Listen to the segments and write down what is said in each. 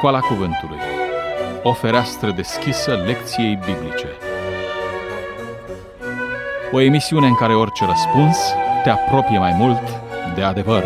Școala Cuvântului. O fereastră deschisă lecției biblice. O emisiune în care orice răspuns te apropie mai mult de adevăr.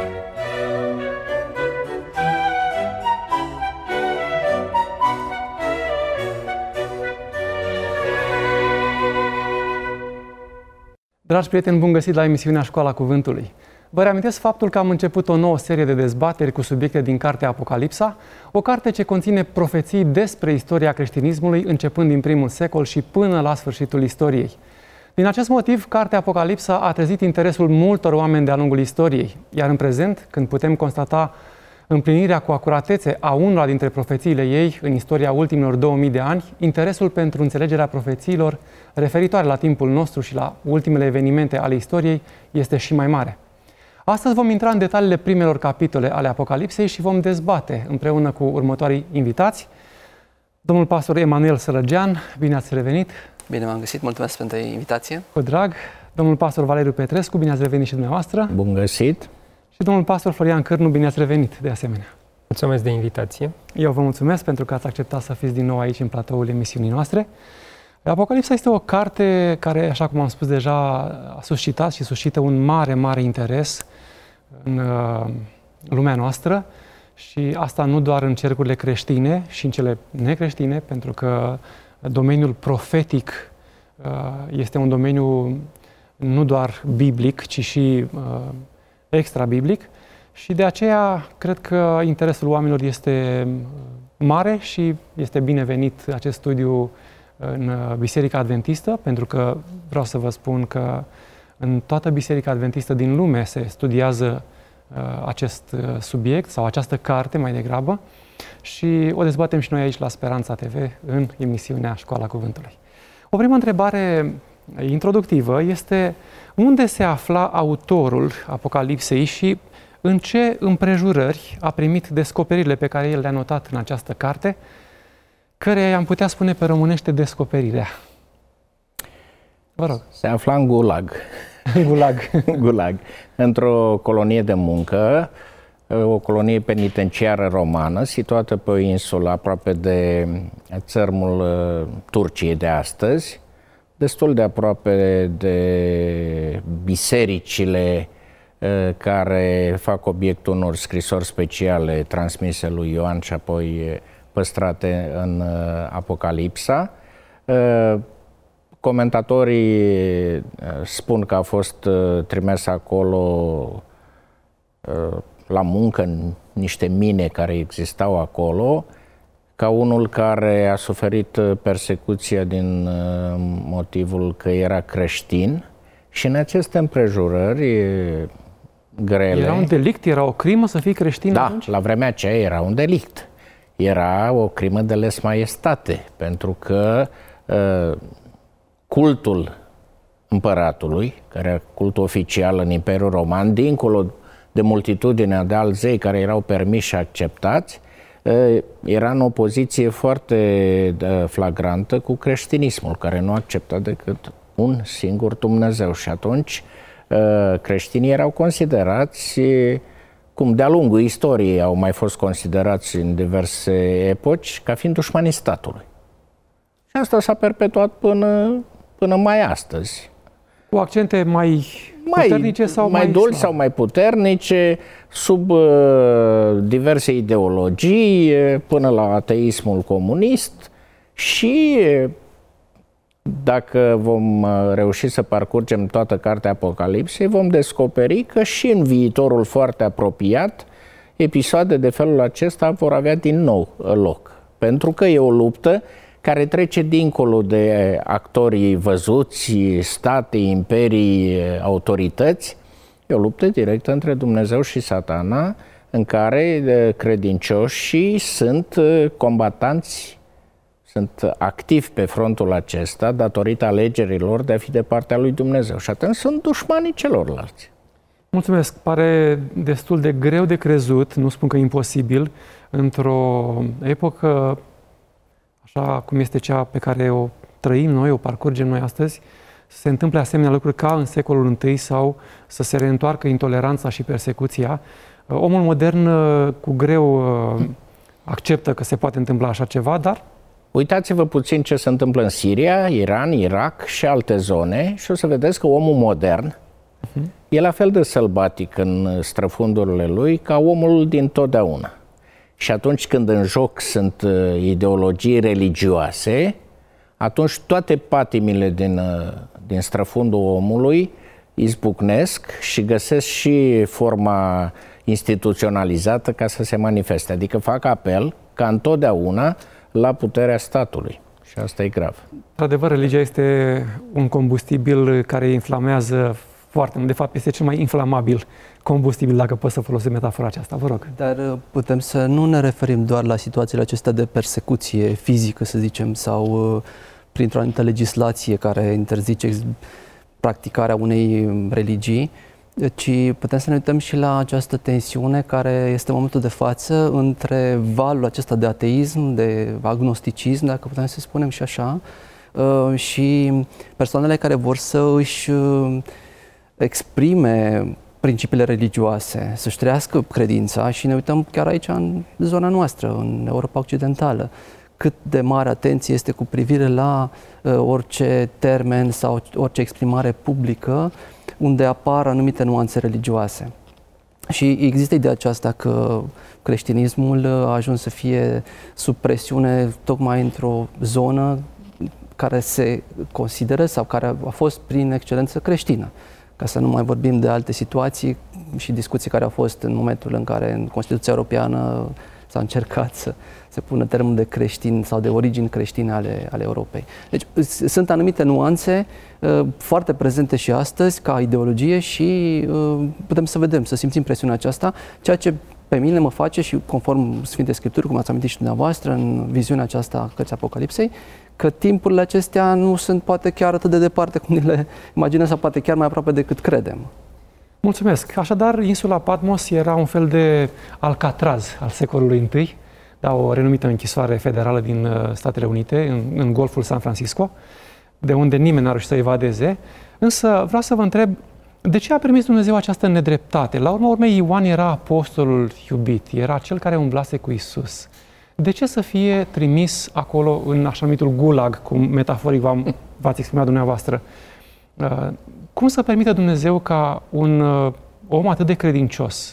Dragi prieteni, bun găsit la emisiunea Școala Cuvântului. Vă reamintesc faptul că am început o nouă serie de dezbateri cu subiecte din cartea Apocalipsa, o carte ce conține profeții despre istoria creștinismului începând din primul secol și până la sfârșitul istoriei. Din acest motiv, cartea Apocalipsa a trezit interesul multor oameni de-a lungul istoriei, iar în prezent, când putem constata împlinirea cu acuratețe a unora dintre profețiile ei în istoria ultimilor 2000 de ani, interesul pentru înțelegerea profețiilor referitoare la timpul nostru și la ultimele evenimente ale istoriei este și mai mare. Astăzi vom intra în detaliile primelor capitole ale Apocalipsei și vom dezbate împreună cu următorii invitați. Domnul pastor Emanuel Sărăgean, bine ați revenit! Bine v-am găsit, mulțumesc pentru invitație! Cu drag! Domnul pastor Valeriu Petrescu, bine ați revenit și dumneavoastră! Bun găsit! Și domnul pastor Florian Cârnu, bine ați revenit de asemenea! Mulțumesc de invitație! Eu vă mulțumesc pentru că ați acceptat să fiți din nou aici în platoul emisiunii noastre. Apocalipsa este o carte care, așa cum am spus deja, a suscitat și suscită un mare interes în lumea noastră și asta nu doar în cercurile creștine și în cele necreștine, pentru că domeniul profetic este un domeniu nu doar biblic, ci și extra-biblic și de aceea cred că interesul oamenilor este mare și este binevenit acest studiu în Biserica Adventistă, pentru că vreau să vă spun că în toată Biserica Adventistă din lume se studiază acest subiect sau această carte mai degrabă și o dezbatem și noi aici la Speranța TV în emisiunea Școala Cuvântului. O primă întrebare introductivă este unde se afla autorul Apocalipsei și în ce împrejurări a primit descoperirile pe care el le-a notat în această carte, care am putea spune pe românește descoperirea. Vă rog. Se afla în Gulag. Gulag. Într-o colonie de muncă, o colonie penitenciară romană, situată pe o insulă aproape de țărmul Turciei de astăzi, destul de aproape de bisericile care fac obiectul unor scrisori speciale transmise lui Ioan și apoi păstrate în Apocalipsa. Comentatorii spun că a fost trimis acolo la muncă în niște mine care existau acolo, ca unul care a suferit persecuția din motivul că era creștin și în aceste împrejurări grele... Era un delict? Era o crimă să fii creștin atunci? Da, la vremea aceea era un delict. Era o crimă de lesa majestate, pentru că cultul împăratului, care era cultul oficial în Imperiul Roman, dincolo de multitudinea de alți zei care erau permiși și acceptați, era în opoziție foarte flagrantă cu creștinismul, care nu accepta decât un singur Dumnezeu. Și atunci creștinii erau considerați, cum de-a lungul istoriei au mai fost considerați în diverse epoci, ca fiind dușmanii statului. Și asta s-a perpetuat până mai astăzi. Cu accente mai puternice sau mai dulci sau mai puternice, sub diverse ideologii, până la ateismul comunist și dacă vom reuși să parcurgem toată cartea Apocalipsei, vom descoperi că și în viitorul foarte apropiat, episoade de felul acesta vor avea din nou loc. Pentru că e o luptă care trece dincolo de actorii văzuți, state, imperii, autorități. E o luptă directă între Dumnezeu și Satana, în care credincioșii sunt combatanți, sunt activi pe frontul acesta datorită alegerilor de a fi de partea lui Dumnezeu. Și atunci sunt dușmanii celorlalți. Mulțumesc. Pare destul de greu de crezut, nu spun că imposibil, într-o epocă așa cum este cea pe care o trăim noi, o parcurgem noi astăzi, să se întâmple asemenea lucruri ca în secolul I sau să se reîntoarcă intoleranța și persecuția. Omul modern cu greu acceptă că se poate întâmpla așa ceva, dar... Uitați-vă puțin ce se întâmplă în Siria, Iran, Irak și alte zone și o să vedeți că omul modern e la fel de sălbatic în străfundurile lui ca omul din totdeauna. Și atunci când în joc sunt ideologii religioase, atunci toate patimile din străfundul omului izbucnesc și găsesc și forma instituționalizată ca să se manifeste. Adică fac apel, ca întotdeauna, la puterea statului. Și asta e grav. Într-adevăr, religia este un combustibil care inflamează foarte mult. De fapt, este cel mai inflamabil combustibil, dacă pot să folosesc metafora aceasta. Vă rog. Dar putem să nu ne referim doar la situațiile acestea de persecuție fizică, să zicem, sau printr-o anumită legislație care interzice practicarea unei religii, ci putem să ne uităm și la această tensiune care este în momentul de față între valul acesta de ateism, de agnosticism, dacă putem să spunem și așa, și persoanele care vor să își exprime principiile religioase, să-și trăiască credința și ne uităm chiar aici în zona noastră, în Europa Occidentală, cât de mare atenție este cu privire la orice termen sau orice exprimare publică unde apar anumite nuanțe religioase. Și există ideea aceasta că creștinismul a ajuns să fie sub presiune tocmai într-o zonă care se consideră sau care a fost prin excelență creștină. Ca să nu mai vorbim de alte situații și discuții care au fost în momentul în care în Constituția Europeană s-a încercat să se pună termenul de creștin sau de origini creștine ale Europei. Deci sunt anumite nuanțe foarte prezente și astăzi ca ideologie și putem să vedem, să simțim presiunea aceasta, ceea ce pe mine mă face și conform Sfintei Scripturi, cum ați amintit și dumneavoastră în viziunea aceasta a cărții Apocalipsei, că timpurile acestea nu sunt poate chiar atât de departe cum ni le imaginăm sau poate chiar mai aproape decât credem. Mulțumesc. Așadar, insula Patmos era un fel de Alcatraz al secolului I, da, o renumită închisoare federală din Statele Unite, în Golful San Francisco, de unde nimeni n-a reușit să evadeze. Însă vreau să vă întreb, de ce a permis Dumnezeu această nedreptate? La urma urmei, Ioan era apostolul iubit, era cel care umblase cu Isus. De ce să fie trimis acolo în așa numitul gulag, cum metaforic v-ați exprimat dumneavoastră? Cum să permită Dumnezeu ca un om atât de credincios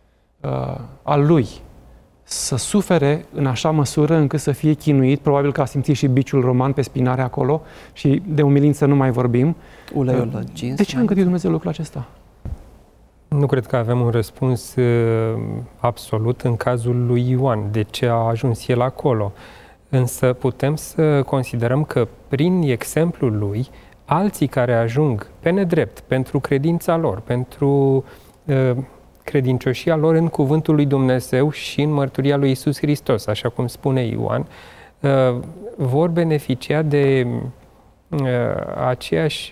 al lui să sufere în așa măsură încât să fie chinuit, probabil că a simțit și biciul roman pe spinare acolo și de umilință nu mai vorbim. Uleiul gins. De ce a îngăduit Dumnezeu lucrul acesta? Nu cred că avem un răspuns absolut în cazul lui Ioan, de ce a ajuns el acolo. Însă putem să considerăm că prin exemplul lui, alții care ajung pe nedrept pentru credința lor, pentru credincioșia lor în cuvântul lui Dumnezeu și în mărturia lui Iisus Hristos, așa cum spune Ioan, vor beneficia de aceeași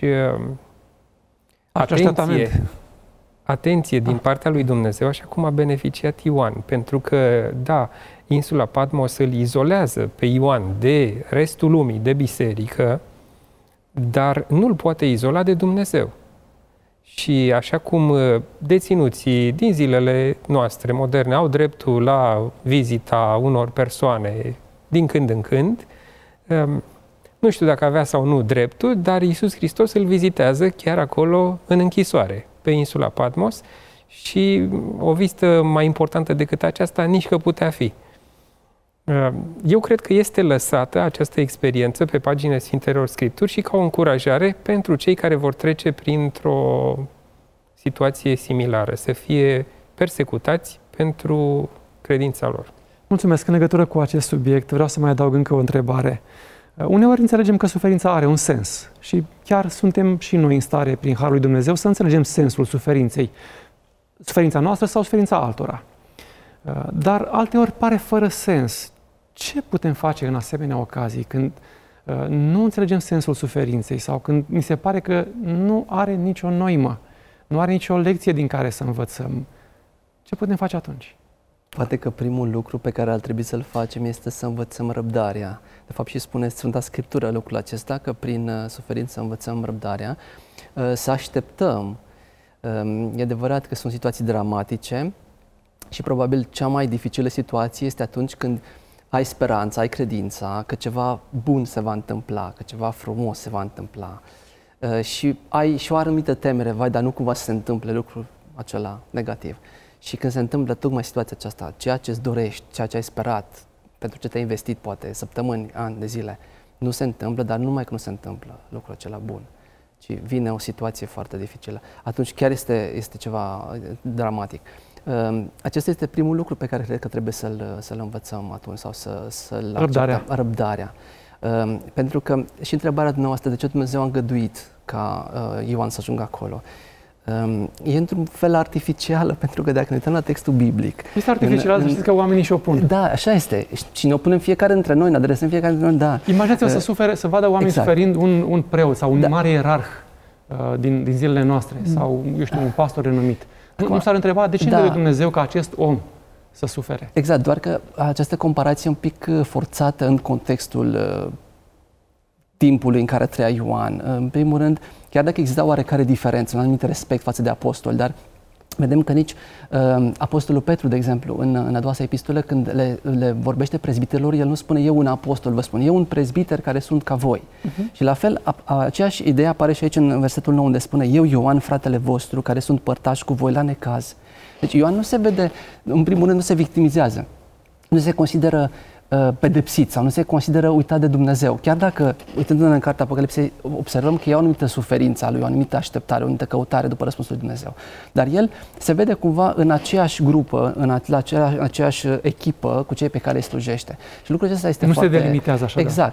atenție din partea lui Dumnezeu, așa cum a beneficiat Ioan. Pentru că, da, insula Patmos îl izolează pe Ioan de restul lumii, de biserică, dar nu îl poate izola de Dumnezeu. Și așa cum deținuții din zilele noastre moderne au dreptul la vizita unor persoane din când în când, nu știu dacă avea sau nu dreptul, dar Iisus Hristos îl vizitează chiar acolo în închisoare, pe insula Patmos, și o vizită mai importantă decât aceasta nici că putea fi. Eu cred că este lăsată această experiență pe paginile Sfintelor Scripturi și ca o încurajare pentru cei care vor trece printr-o situație similară, să fie persecutați pentru credința lor. Mulțumesc. În legătură cu acest subiect, vreau să mai adaug încă o întrebare. Uneori înțelegem că suferința are un sens și chiar suntem și noi în stare, prin Harul lui Dumnezeu, să înțelegem sensul suferinței. Suferința noastră sau suferința altora. Dar alteori pare fără sens. Ce putem face în asemenea ocazii când nu înțelegem sensul suferinței sau când mi se pare că nu are nicio noimă, nu are nicio lecție din care să învățăm? Ce putem face atunci? Poate că primul lucru pe care ar trebui să-l facem este să învățăm răbdarea. De fapt și spune Sfânta Scriptură lucrul acesta, că prin suferință învățăm răbdarea, să așteptăm. E adevărat că sunt situații dramatice, Și probabil cea mai dificilă situație este atunci când ai speranța, ai credința că ceva bun se va întâmpla, că ceva frumos se va întâmpla și ai și o anumită temere, vai, dar nu cumva să se întâmple lucrul acela negativ. Și când se întâmplă tocmai situația aceasta, ceea ce îți dorești, ceea ce ai sperat, pentru ce te-ai investit poate săptămâni, ani de zile, nu se întâmplă, dar numai că nu se întâmplă lucrul acela bun, ci vine o situație foarte dificilă. Atunci chiar este ceva dramatic. Acesta este primul lucru pe care cred că trebuie să-l învățăm atunci sau să-l acceptăm. Răbdarea. Pentru că și întrebarea dumneavoastră de ce Dumnezeu a îngăduit ca Ioan să ajungă acolo e într-un fel artificială, pentru că dacă ne uităm la textul biblic... Este artificial, să știți că oamenii și opun. Da, așa este. Și ne opunem fiecare dintre noi, ne adresăm fiecare dintre noi, da. Imaginați-vă să vadă oamenii suferind un preot sau un mare ierarh din zilele noastre sau, eu știu, un pastor renumit. Nu s-ar întreba de ce îngăduie Dumnezeu ca acest om să sufere. Exact, doar că această comparație e un pic forțată în contextul timpului în care trăia Ioan. În primul rând, chiar dacă exista oarecare diferență, un anumit respect față de apostoli, dar vedem că nici apostolul Petru, de exemplu, în a doua sa epistolă, când le vorbește prezbiterilor, el nu spune eu un apostol, vă spun, eu un prezbiter care sunt ca voi. Și la fel, aceeași idee apare și aici în versetul 9, unde spune eu, Ioan, fratele vostru, care sunt părtași cu voi la necaz. Deci Ioan nu se vede, în primul rând, nu se victimizează, nu se consideră pedepsit sau nu se consideră uitat de Dumnezeu. Chiar dacă, uitându-ne în cartea Apocalipsei, observăm că e o anumită suferință a lui, o anumită așteptare, o anumită căutare după răspunsul lui Dumnezeu. Dar el se vede cumva în aceeași grupă, în aceeași echipă cu cei pe care îi slujește. Și lucrul acesta este foarte... Nu se delimitează așa. Exact.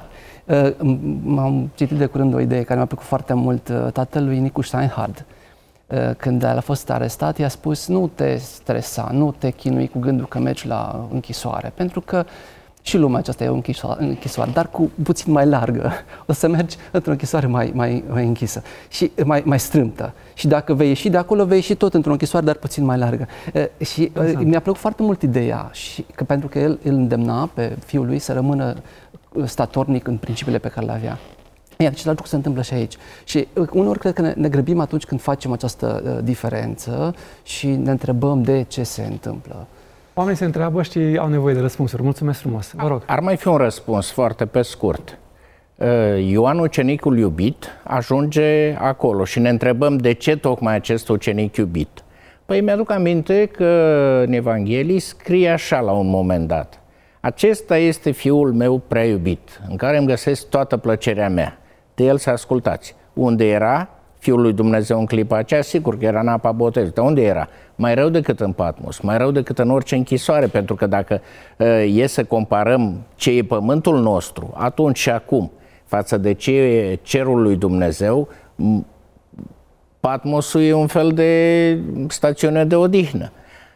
M-am citit de curând o idee care mi-a plăcut foarte mult, tatălui Nicu Steinhardt. Când el a fost arestat, i-a spus nu te stresa, nu te chinui cu gândul că mergi la închisoare, pentru că și lumea aceasta e o închisoare, dar cu puțin mai largă. O să mergi într-o închisoare mai închisă și mai strâmtă. Și dacă vei ieși de acolo, vei ieși tot într-o închisoare, dar puțin mai largă. Și mi-a plăcut foarte mult ideea, pentru că el îl îndemna pe fiul lui să rămână statornic în principiile pe care le avea. Iar același lucru se întâmplă și aici. Și uneori cred că ne grăbim atunci când facem această diferență și ne întrebăm de ce se întâmplă. Oamenii se întreabă și au nevoie de răspunsuri. Mulțumesc frumos. Vă rog. Ar mai fi un răspuns foarte pe scurt. Ioan, ucenicul iubit, ajunge acolo și ne întrebăm de ce tocmai acest ucenic iubit. Păi mi-aduc aminte că în Evanghelii scrie așa la un moment dat. Acesta este fiul meu prea iubit, în care îmi găsesc toată plăcerea mea. De el să ascultați. Unde era Fiul lui Dumnezeu în clipa aceea? Sigur că era în apa botezului. Dar unde era? Mai rău decât în Patmos, mai rău decât în orice închisoare, pentru că dacă e să comparăm ce e pământul nostru, atunci și acum, față de ce e cerul lui Dumnezeu, Patmosul e un fel de stațiune de odihnă.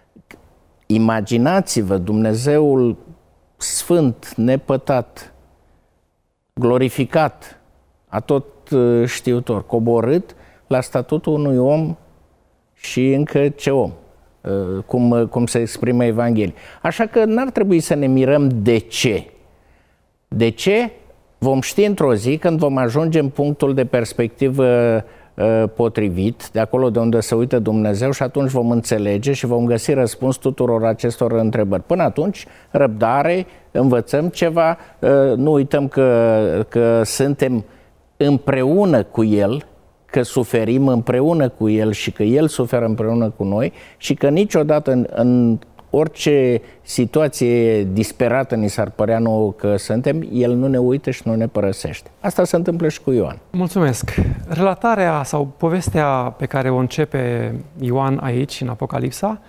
Imaginați-vă Dumnezeul sfânt, nepătat, glorificat, atot știutor, coborât la statutul unui om și încă ce om, cum se exprimă Evanghelia. Așa că n-ar trebui să ne mirăm de ce. De ce? Vom ști într-o zi când vom ajunge în punctul de perspectivă potrivit, de acolo de unde se uită Dumnezeu, și atunci vom înțelege și vom găsi răspuns tuturor acestor întrebări. Până atunci, răbdare, învățăm ceva, nu uităm că suntem împreună cu El, că suferim împreună cu El și că El suferă împreună cu noi și că niciodată în orice situație disperată ni s-ar părea nouă că suntem, El nu ne uită și nu ne părăsește. Asta se întâmplă și cu Ioan. Mulțumesc! Relatarea sau povestea pe care o începe Ioan aici, în Apocalipsa,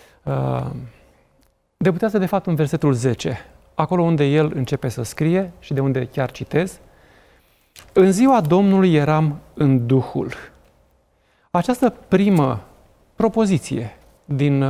debutează de fapt în versetul 10, acolo unde el începe să scrie și de unde chiar citez: în ziua Domnului eram în Duhul. Această primă propoziție din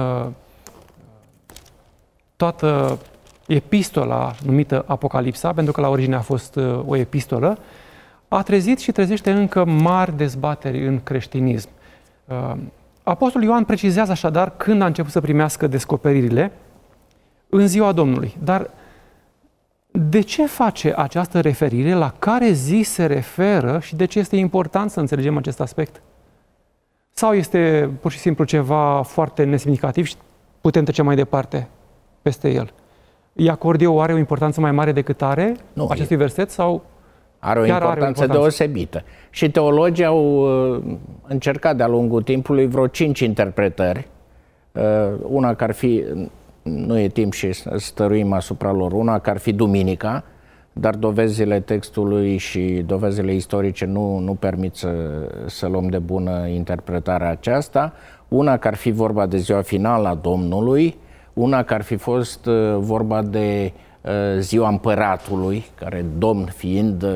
toată epistola numită Apocalipsa, pentru că la origine a fost o epistolă, a trezit și trezește încă mari dezbateri în creștinism. Apostolul Ioan precizează așadar când a început să primească descoperirile: în ziua Domnului. Dar de ce face această referire, la care zi se referă și de ce este important să înțelegem acest aspect? Sau este pur și simplu ceva foarte nesemnificativ și putem trece mai departe peste el. Iacord eu are o importanță mai mare decât are acestui verset sau are o importanță deosebită. Și teologii au încercat de-a lungul timpului vreo 5 interpretări. Una care ar fi, nu e timp și stăruim asupra lor, una care ar fi duminica, dar dovezile textului și dovezile istorice nu permit să luăm de bună interpretarea aceasta. Una care ar fi vorba de ziua finală a Domnului, una care ar fi fost vorba de ziua împăratului, care domn fiind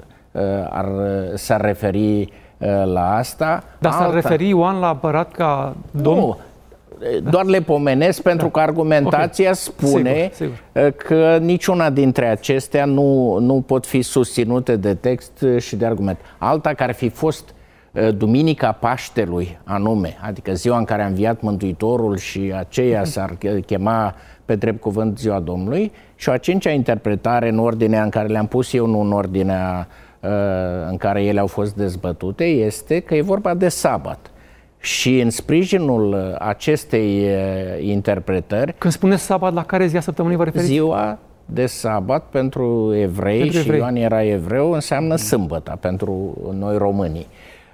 s-ar referi la asta. Dar s-ar referi Ioan la împărat ca domn? Nu, doar le pomenesc pentru că argumentația spune sigur. Că niciuna dintre acestea nu pot fi susținute de text și de argument. Alta care ar fi fost Duminica Paștelui anume, adică ziua în care a înviat Mântuitorul și aceea s-ar chema pe drept cuvânt ziua Domnului, și o a cincea interpretare în ordinea în care le-am pus eu, nu în ordinea în care ele au fost dezbătute, este că e vorba de sabat. Și în sprijinul acestei interpretări... Când spuneți sabat, la care zi a săptămânii vă referiți? Ziua de sabat pentru evrei, și Ioan era evreu, înseamnă sâmbăta pentru noi românii.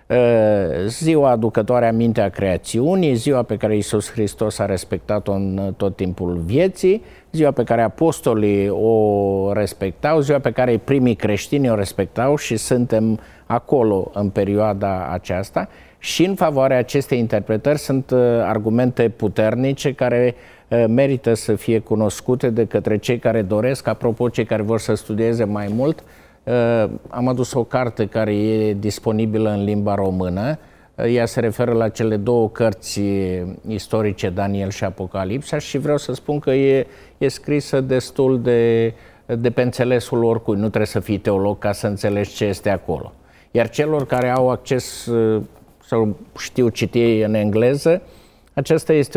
Ziua aducătoare aminte a creațiunii, ziua pe care Iisus Hristos a respectat-o în tot timpul vieții, ziua pe care apostolii o respectau, ziua pe care primii creștini o respectau și suntem acolo în perioada aceasta. Și în favoarea acestei interpretări sunt argumente puternice care merită să fie cunoscute de către cei care doresc. Apropo, cei care vor să studieze mai mult, am adus o carte care e disponibilă în limba română. Ea se referă la cele două cărți istorice, Daniel și Apocalipsa, și vreau să spun că e scrisă destul de pe înțelesul oricui. Nu trebuie să fii teolog ca să înțelegi ce este acolo. Iar celor care au acces sau știu citi în engleză, aceasta este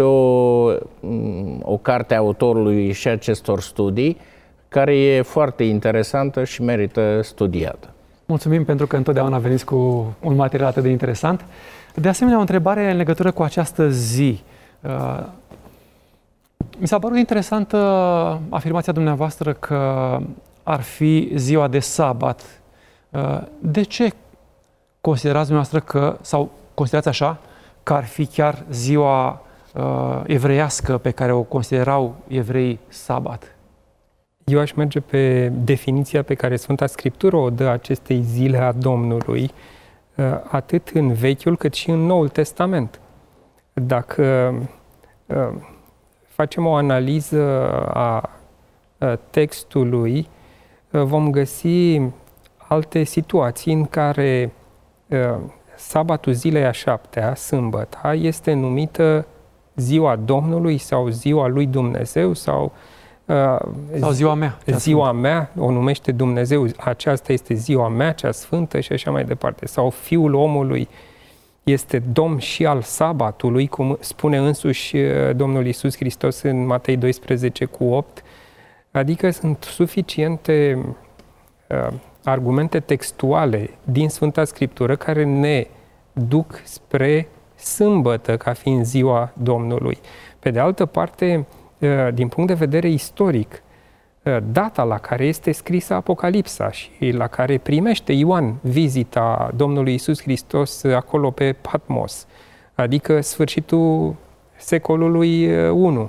o carte a autorului și acestor studii, care e foarte interesantă și merită studiată. Mulțumim pentru că întotdeauna veniți cu un material atât de interesant. De asemenea, o întrebare în legătură cu această zi. Mi s-a părut interesantă afirmația dumneavoastră că ar fi ziua de sabat. De ce considerați dumneavoastră că, sau considerați așa, că ar fi chiar ziua evreiască pe care o considerau evreii sabat? Eu aș merge pe definiția pe care Sfânta Scriptură o dă acestei zile a Domnului, atât în Vechiul cât și în Noul Testament. Dacă facem o analiză a textului, vom găsi alte situații în care sabatul zilei a 7-a, sâmbăta, este numită ziua Domnului sau ziua lui Dumnezeu sau ziua mea. Ziua mea, o numește Dumnezeu, aceasta este ziua mea, cea sfântă și așa mai departe. Sau Fiul omului este Domn și al sabatului, cum spune însuși Domnul Iisus Hristos în Matei 12:8. Adică sunt suficiente argumente textuale din Sfânta Scriptură care ne duc spre sâmbătă ca fiind ziua Domnului. Pe de altă parte, din punct de vedere istoric, data la care este scrisă Apocalipsa și la care primește Ioan vizita Domnului Iisus Hristos acolo pe Patmos, adică sfârșitul secolului I.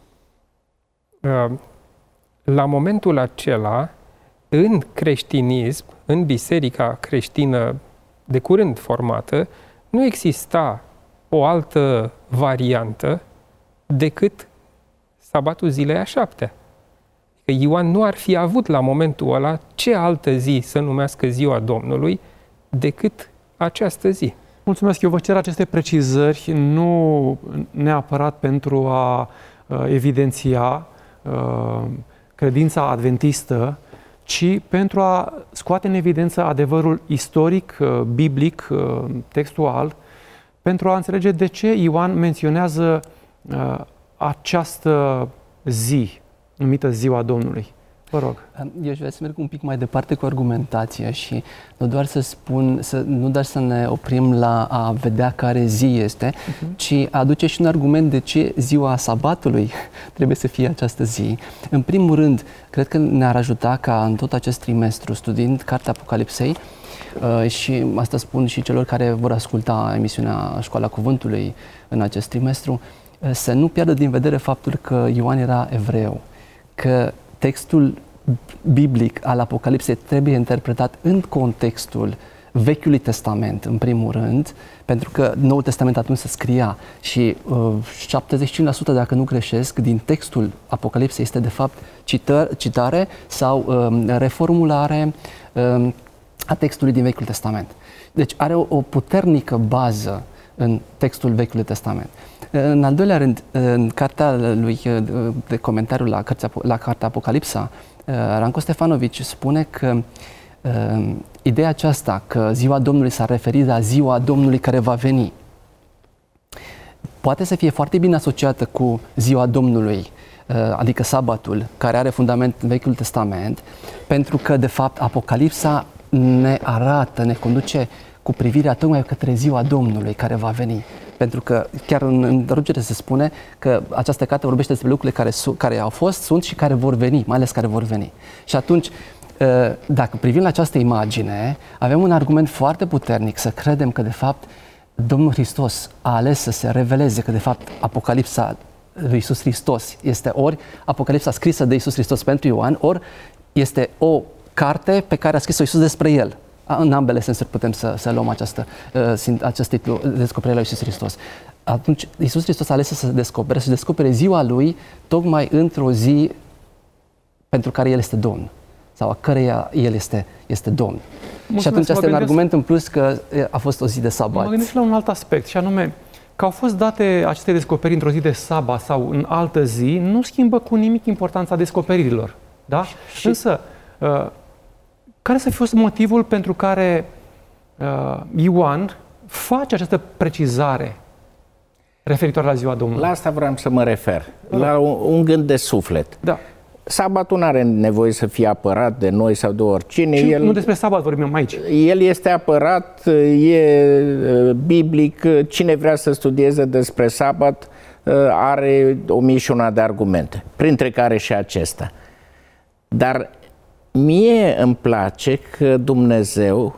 La momentul acela, în creștinism, în biserica creștină de curând formată, nu exista o altă variantă decât sabatul zilei a 7-a. Că Ioan nu ar fi avut la momentul ăla ce altă zi să numească ziua Domnului decât această zi. Mulțumesc, eu vă cer aceste precizări, nu neapărat pentru a evidenția credința adventistă, ci pentru a scoate în evidență adevărul istoric, biblic, textual, pentru a înțelege de ce Ioan menționează această zi numită ziua Domnului. Vă rog. Eu aș vrea să merg un pic mai departe cu argumentația și nu doar să ne oprim la a vedea care zi este, ci aduce și un argument de ce ziua sabatului trebuie să fie această zi. În primul rând, cred că ne-ar ajuta ca în tot acest trimestru, studiind Cartea Apocalipsei, și asta spun și celor care vor asculta emisiunea Școala Cuvântului în acest trimestru, să nu piardă din vedere faptul că Ioan era evreu, că textul biblic al Apocalipsei trebuie interpretat în contextul Vechiului Testament, în primul rând, pentru că Noul Testament atunci se scria și 75%, dacă nu greșesc, din textul Apocalipsei este de fapt citare sau reformulare a textului din Vechiul Testament. Deci are o puternică bază în textul Vechiului Testament. În al doilea rând, în cartea lui de comentariu la cartea Apocalipsa, Ranko Stefanovici spune că ideea aceasta că ziua Domnului s-a referit la ziua Domnului care va veni poate să fie foarte bine asociată cu ziua Domnului, adică sabatul, care are fundament în Vechiul Testament, pentru că, de fapt, Apocalipsa ne arată, ne conduce cu privirea tocmai către ziua Domnului care va veni. Pentru că chiar în introducere se spune că această carte vorbește despre lucrurile care au fost, sunt și care vor veni, mai ales care vor veni. Și atunci, dacă privim la această imagine, avem un argument foarte puternic să credem că, de fapt, Domnul Hristos a ales să se reveleze, că, de fapt, Apocalipsa lui Iisus Hristos este ori Apocalipsa scrisă de Iisus Hristos pentru Ioan, ori este o carte pe care a scris-o Iisus despre El. În ambele sensuri putem să luăm acest titlu, Descoperirea lui Iisus Hristos. Atunci, Iisus Hristos a ales să se descopere ziua Lui tocmai într-o zi pentru care El este Domn, sau a căreia El este Domn. Mulțumesc, și atunci este un argument în plus că a fost o zi de sabat. Mă gândesc la un alt aspect, și anume că au fost date aceste descoperiri într-o zi de sabat sau în altă zi, nu schimbă cu nimic importanța descoperirilor. Da? Însă, care să fi fost motivul pentru care Ioan face această precizare referitoare la ziua Domnului? La asta vreau să mă refer, la un gând de suflet. Da. Sabatul nu are nevoie să fie apărat de noi sau de oricine. Nu despre sabat vorbim aici. El este apărat, e biblic. Cine vrea să studieze despre sabat are 1001 de argumente, printre care și acesta. Dar mie îmi place că Dumnezeu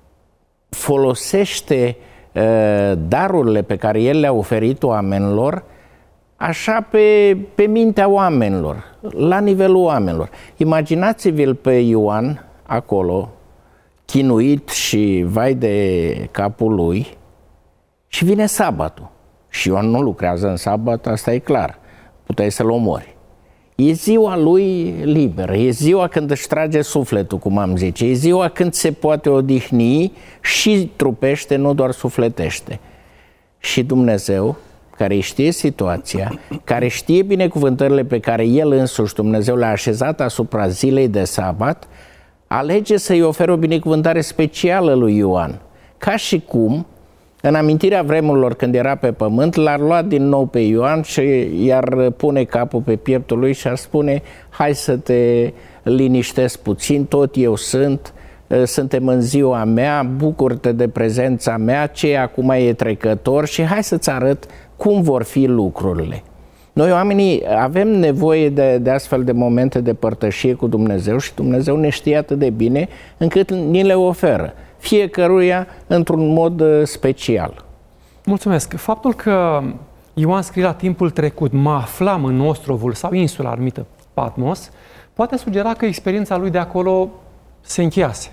folosește darurile pe care El le-a oferit oamenilor așa pe mintea oamenilor, la nivelul oamenilor. Imaginați-vi-l pe Ioan acolo, chinuit și vai de capul lui, și vine sabatul. Și Ioan nu lucrează în sabat, asta e clar. Puteai să-l omori. E ziua lui liberă, e ziua când își trage sufletul, cum am zice, e ziua când se poate odihni și trupește, nu doar sufletește. Și Dumnezeu, care știe situația, care știe binecuvântările pe care El însuși, Dumnezeu, le-a așezat asupra zilei de sabat, alege să-i ofere o binecuvântare specială lui Ioan. Ca și cum, în amintirea vremurilor când era pe pământ, l-ar lua din nou pe Ioan și i-ar pune capul pe pieptul lui și ar spune: hai să te liniștesc puțin, tot eu sunt, suntem în ziua mea, bucură-te de prezența mea, ce acum e trecător și hai să-ți arăt cum vor fi lucrurile. Noi oamenii avem nevoie de astfel de momente de părtășie cu Dumnezeu și Dumnezeu ne știe atât de bine încât ni le oferă, fiecăruia într-un mod special. Mulțumesc. Faptul că Ioan scrie la timpul trecut, mă aflam în ostrovul sau insula numită Patmos, poate sugera că experiența lui de acolo se încheiase.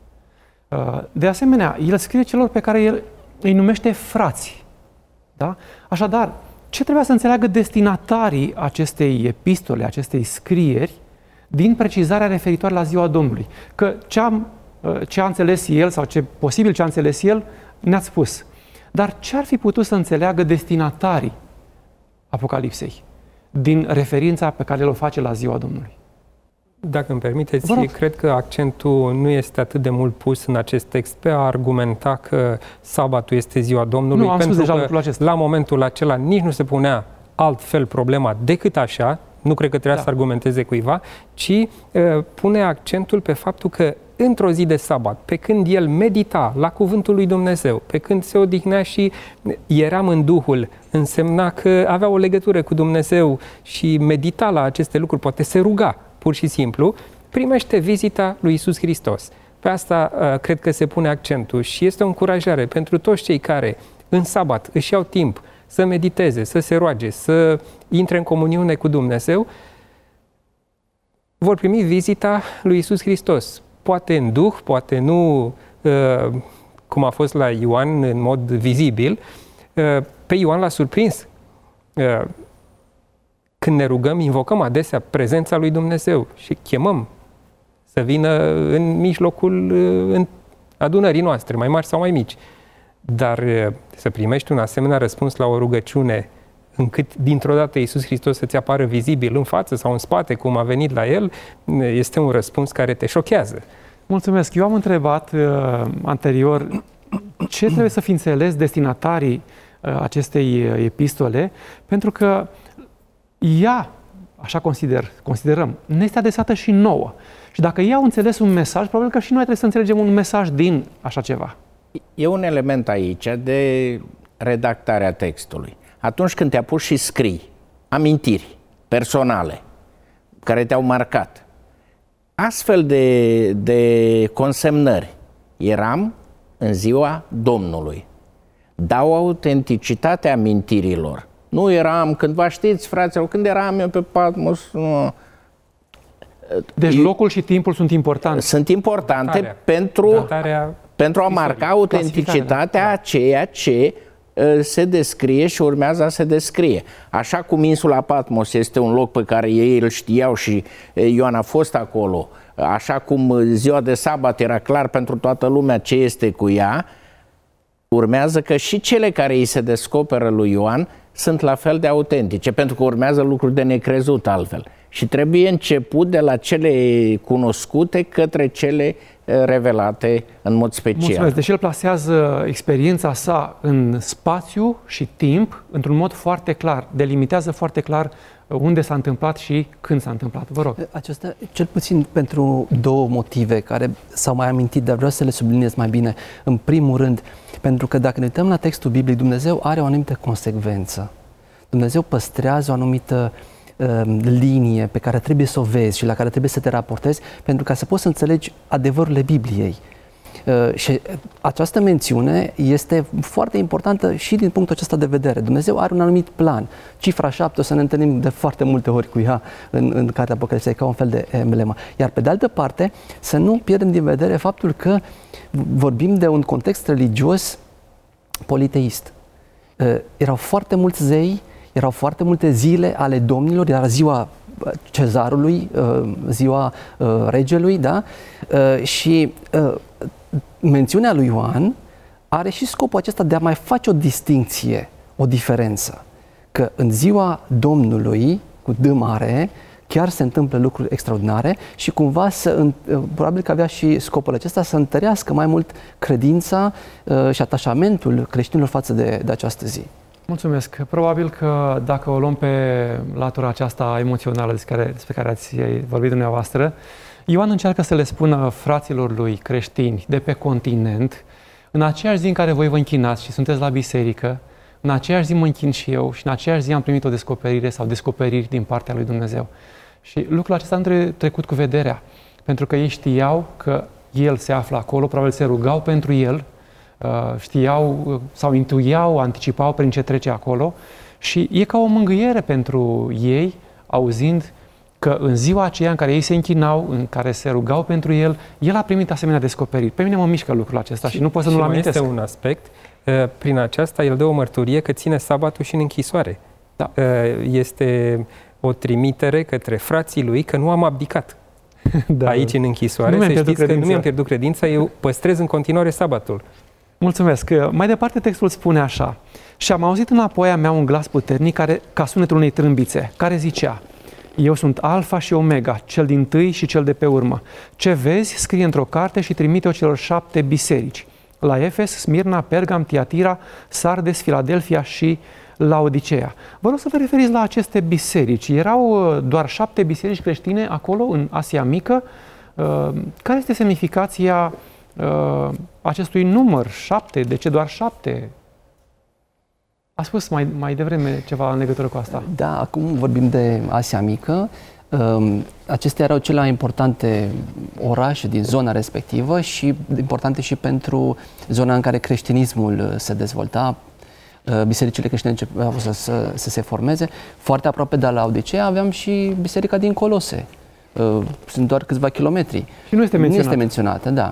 De asemenea, el scrie celor pe care el îi numește frați. Da? Așadar, ce trebuia să înțeleagă destinatarii acestei epistole, acestei scrieri, din precizarea referitoare la ziua Domnului? Că ce a înțeles el, sau posibil ce a înțeles el, ne-ați spus. Dar ce ar fi putut să înțeleagă destinatarii Apocalipsei din referința pe care el o face la ziua Domnului? Dacă îmi permiteți, cred că accentul nu este atât de mult pus în acest text pe a argumenta că sabatul este ziua Domnului, nu, am pentru spus deja că la momentul acela nici nu se punea altfel problema decât așa, nu cred că trebuia să argumenteze cuiva, ci pune accentul pe faptul că într-o zi de sabat, pe când el medita la cuvântul lui Dumnezeu, pe când se odihnea și eram în Duhul, însemna că avea o legătură cu Dumnezeu și medita la aceste lucruri, poate se ruga, pur și simplu, primește vizita lui Iisus Hristos. Pe asta cred că se pune accentul și este o încurajare pentru toți cei care în sabat își iau timp să mediteze, să se roage, să intre în comuniune cu Dumnezeu, vor primi vizita lui Iisus Hristos. Poate în Duh, poate nu cum a fost la Ioan în mod vizibil. Pe Ioan l-a surprins. Când ne rugăm, invocăm adesea prezența lui Dumnezeu și chemăm să vină în mijlocul adunării noastre, mai mari sau mai mici. Dar să primești un asemenea răspuns la o rugăciune încât dintr-o dată Iisus Hristos să-ți apară vizibil în față sau în spate, cum a venit la El, este un răspuns care te șochează. Mulțumesc. Eu am întrebat anterior ce trebuie să fi înțeles destinatarii acestei epistole, pentru că ea, așa considerăm, ne este adresată și nouă. Și dacă ei au înțeles un mesaj, probabil că și noi trebuie să înțelegem un mesaj din așa ceva. E un element aici de redactarea textului. Atunci când te apuci și scrii amintiri personale care te-au marcat, astfel de consemnări, eram în ziua Domnului, dau autenticitatea amintirilor. Nu eram, cândva știți, fraților, când eram eu pe Patmos, nu. Deci locul și timpul sunt importante. Sunt importante pentru a marca autenticitatea a ceea ce se descrie și urmează a se descrie. Așa cum insula Patmos este un loc pe care ei îl știau și Ioan a fost acolo, așa cum ziua de sabat era clar pentru toată lumea ce este cu ea, urmează că și cele care îi se descoperă lui Ioan sunt la fel de autentice, pentru că urmează lucruri de necrezut altfel. Și trebuie început de la cele cunoscute către cele revelate în mod special. Mulțumesc. Deci el plasează experiența sa în spațiu și timp într-un mod foarte clar, delimitează foarte clar unde s-a întâmplat și când s-a întâmplat. Vă rog. Acesta, cel puțin pentru două motive care s-au mai amintit, dar vreau să le subliniez mai bine. În primul rând, pentru că dacă ne uităm la textul Bibliei, Dumnezeu are o anumită consecvență. Dumnezeu păstrează o anumită linie pe care trebuie să o vezi și la care trebuie să te raportezi pentru ca să poți să înțelegi adevărurile Bibliei. Și această mențiune este foarte importantă și din punctul acesta de vedere. Dumnezeu are un anumit plan. Cifra 7 o să ne întâlnim de foarte multe ori cu ea în cartea Apocalipsei, ca un fel de emblemă. Iar pe de altă parte, să nu pierdem din vedere faptul că vorbim de un context religios politeist. Erau foarte mulți zei, erau foarte multe zile ale domnilor, era ziua cezarului, ziua regelui, da? Și mențiunea lui Ioan are și scopul acesta de a mai face o distincție, o diferență. Că în ziua Domnului, cu D mare, chiar se întâmplă lucruri extraordinare și cumva probabil că avea și scopul acesta să întărească mai mult credința și atașamentul creștinilor față de această zi. Mulțumesc. Probabil că dacă o luăm pe latura aceasta emoțională despre care ați vorbit dumneavoastră, Ioan încearcă să le spună fraților lui creștini de pe continent, în aceeași zi în care voi vă închinați și sunteți la biserică, în aceeași zi mă închin și eu și în aceeași zi am primit o descoperire sau descoperiri din partea lui Dumnezeu. Și lucrul acesta nu trecut cu vederea, pentru că ei știau că el se află acolo, probabil se rugau pentru el, știau sau intuiau, anticipau prin ce trece acolo și e ca o mângâiere pentru ei, auzind că în ziua aceea în care ei se închinau, în care se rugau pentru el, el a primit asemenea descoperiri. Pe mine mă mișcă lucrul acesta și nu pot să nu-l amintesc. Este un aspect, prin aceasta el dă o mărturie că ține sabatul și în închisoare. Da. Este o trimitere către frații lui că nu am abdicat. Da. Aici în închisoare, să știți că nu mi-am pierdut credința, eu păstrez în continuare sabatul. Mulțumesc. Mai departe textul spune așa: și am auzit înapoi a mea un glas puternic ca sunetul unei trâmbițe, care zicea: eu sunt Alfa și Omega, cel dintâi și cel de pe urmă. Ce vezi, scrie într-o carte și trimite-o celor 7 biserici. la Efes, Smirna, Pergam, Tiatira, Sardes, Filadelfia și Laodicea. Vă rog să vă referiți la aceste biserici. Erau doar 7 biserici creștine acolo, în Asia Mică. Care este semnificația acestui număr 7? De ce doar 7? A spus mai devreme ceva în legătură cu asta. Da, acum vorbim de Asia Mică. Acestea erau cele mai importante orașe din zona respectivă și importante și pentru zona în care creștinismul se dezvolta. Bisericile creștine începeau să se formeze. Foarte aproape de la Laodicea aveam și biserica din Colose. Sunt doar câțiva kilometri. Și nu este menționată. Nu este menționată, da.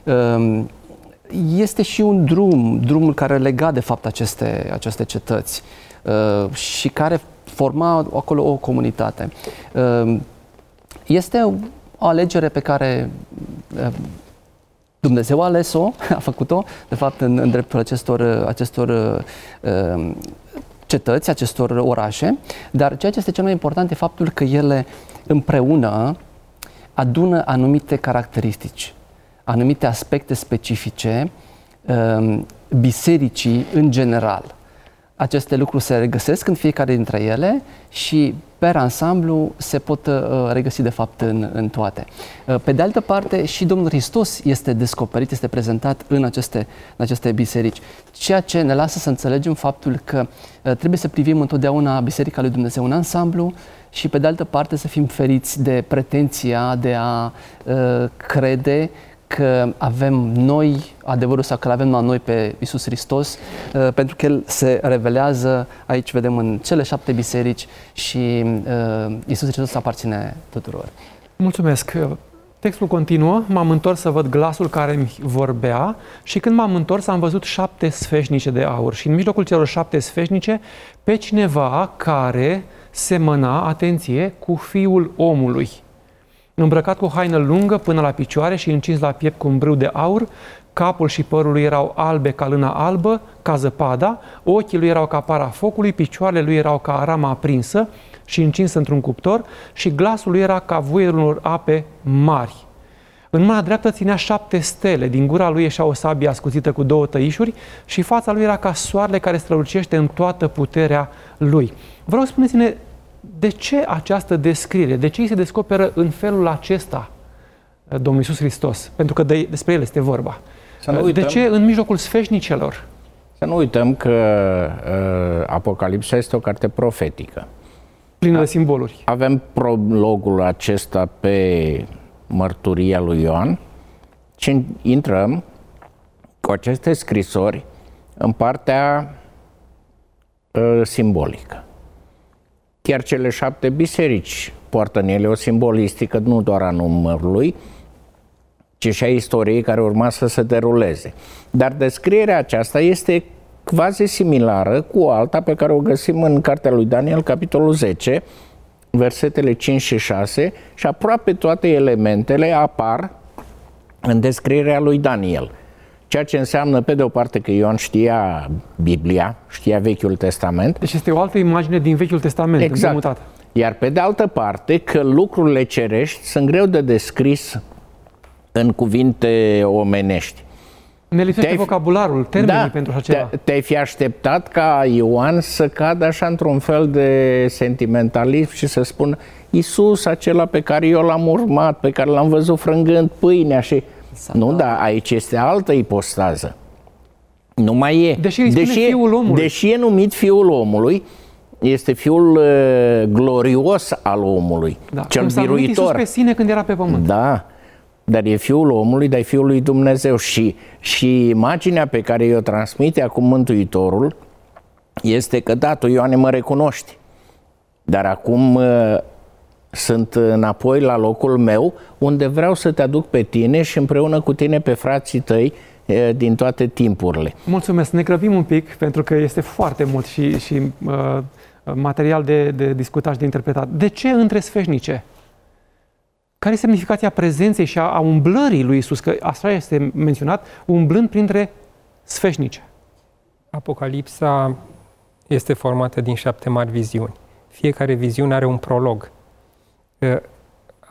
Este și un drumul care lega de fapt aceste cetăți și care forma acolo o comunitate. Este o alegere pe care Dumnezeu a ales-o, a făcut-o, de fapt, în dreptul acestor cetăți, acestor orașe, dar ceea ce este cel mai important e faptul că ele împreună adună anumite caracteristici, anumite aspecte specifice bisericii în general. Aceste lucruri se regăsesc în fiecare dintre ele și per ansamblu se pot regăsi de fapt în toate. Pe de altă parte, și Domnul Hristos este descoperit, este prezentat în aceste biserici, ceea ce ne lasă să înțelegem faptul că trebuie să privim întotdeauna Biserica lui Dumnezeu în ansamblu și pe de altă parte să fim feriți de pretenția de a crede că avem noi adevărul sau că avem la noi pe Iisus Hristos, pentru că El se revelează, aici vedem în cele 7 biserici și Iisus Hristos aparține tuturor. Mulțumesc! Textul continuă, m-am întors să văd glasul care mi vorbea și când m-am întors am văzut 7 sfeșnice de aur și în mijlocul celor 7 sfeșnice pe cineva care semăna, atenție, cu Fiul omului, îmbrăcat cu o haină lungă până la picioare și încins la piept cu un brâu de aur, capul și părul lui erau albe ca lână albă, ca zăpada, ochii lui erau ca para focului, picioarele lui erau ca arama aprinsă și încins într-un cuptor și glasul lui era ca vuierul unor ape mari. În mâna dreaptă ținea 7 stele, din gura lui ieșea o sabie ascuțită cu 2 tăișuri și fața lui era ca soarele care strălucește în toată puterea lui. Vă rog, spuneți-ne, de ce această descriere? De ce îi se descoperă în felul acesta Domnul Iisus Hristos? Pentru că despre El este vorba. De ce în mijlocul sfeșnicelor? Să nu uităm că Apocalipsa este o carte profetică. Plină de simboluri. Avem prologul acesta pe mărturia lui Ioan și intrăm cu aceste scrisori în partea simbolică. Chiar cele 7 biserici poartă în ele o simbolistică, nu doar a numărului, ci și a istoriei care urma să se deruleze. Dar descrierea aceasta este quasi similară cu alta pe care o găsim în cartea lui Daniel, capitolul 10, versetele 5 și 6, și aproape toate elementele apar în descrierea lui Daniel. Ceea ce înseamnă, pe de o parte, că Ioan știa Biblia, știa Vechiul Testament. Deci este o altă imagine din Vechiul Testament, exact. Împrumutată. Iar pe de altă parte, că lucrurile cerești sunt greu de descris în cuvinte omenești. Ne lipsește vocabularul, termenii pentru așa ceva. Te-ai fi așteptat ca Ioan să cadă așa într-un fel de sentimentalism și să spună Iisus, acela pe care eu l-am urmat, pe care l-am văzut frângând pâinea și... Nu, da, aici este altă ipostază. Nu mai e. Fiul omului. Deși e numit Fiul omului, este Fiul glorios al omului, cel biruitor. Iisus pe sine când era pe pământ. Da, dar e Fiul omului, dar e Fiul lui Dumnezeu. Și imaginea pe care i-o transmite acum Mântuitorul este că, da, tu, Ioane, mă recunoști, dar acum sunt înapoi la locul meu, unde vreau să te aduc pe tine și împreună cu tine pe frații tăi din toate timpurile. Mulțumesc. Ne grăbim un pic, pentru că este foarte mult și material de discutat și de interpretat. De ce între sfeșnice? Care este semnificația prezenței și a umblării lui Iisus? Că așa este menționat, umblând printre sfeșnice. Apocalipsa este formată din 7 mari viziuni. Fiecare viziune are un prolog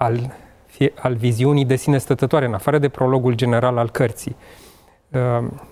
al viziunii de sine stătătoare, în afară de prologul general al cărții.